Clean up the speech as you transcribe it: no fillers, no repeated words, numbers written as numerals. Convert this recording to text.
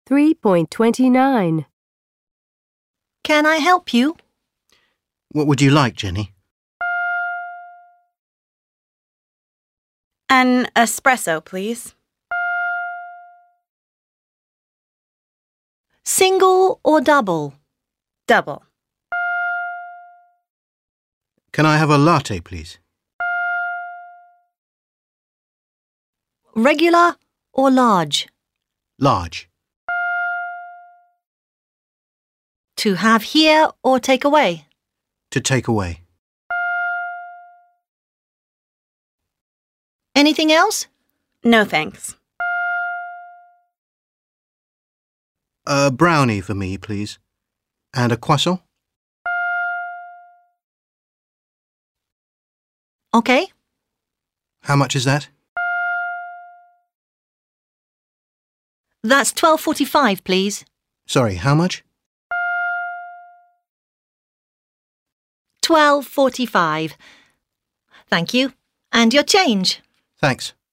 3.29. Can I help you? What would you like, Jenny? An espresso, please. Single or double? Double. Can I have a latte, please? Regular or large? Large. To have here or take away? To take away. Anything else? No thanks. A brownie for me, please. And a croissant? Okay. How much is that? That's $12.45, please. Sorry, how much? $12.45. Thank you. And your change. Thanks.